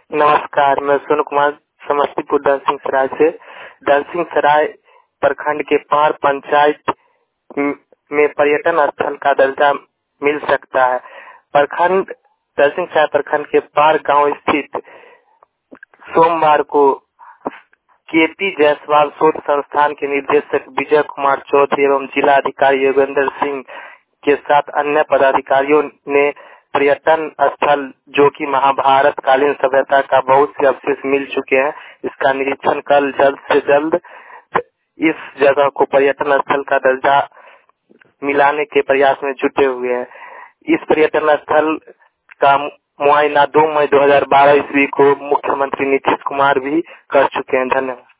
नमस्कार, मैं सोनू कुमार समस्तीपुर दलसिंह सराय से। दलसिंह सराय प्रखंड के पार पंचायत में पर्यटन स्थल का दर्जा मिल सकता है। प्रखंड दलसिंह सराय प्रखंड के पार गांव स्थित सोमवार को केपी जायसवाल शोध संस्थान के निदेशक विजय कुमार चौधरी एवं जिला अधिकारी योगेंद्र सिंह के साथ अन्य पदाधिकारियों ने पर्यटन स्थल जो कि महाभारत कालीन सभ्यता का बहुत से अवशेष मिल चुके हैं, इसका निरीक्षण कल जल्द से जल्द इस जगह को पर्यटन स्थल का दर्जा मिलाने के प्रयास में जुटे हुए हैं। इस पर्यटन स्थल का मुआयना 2 मई 2012 ईस्वी को मुख्यमंत्री नीतीश कुमार भी कर चुके हैं। धन्यवाद।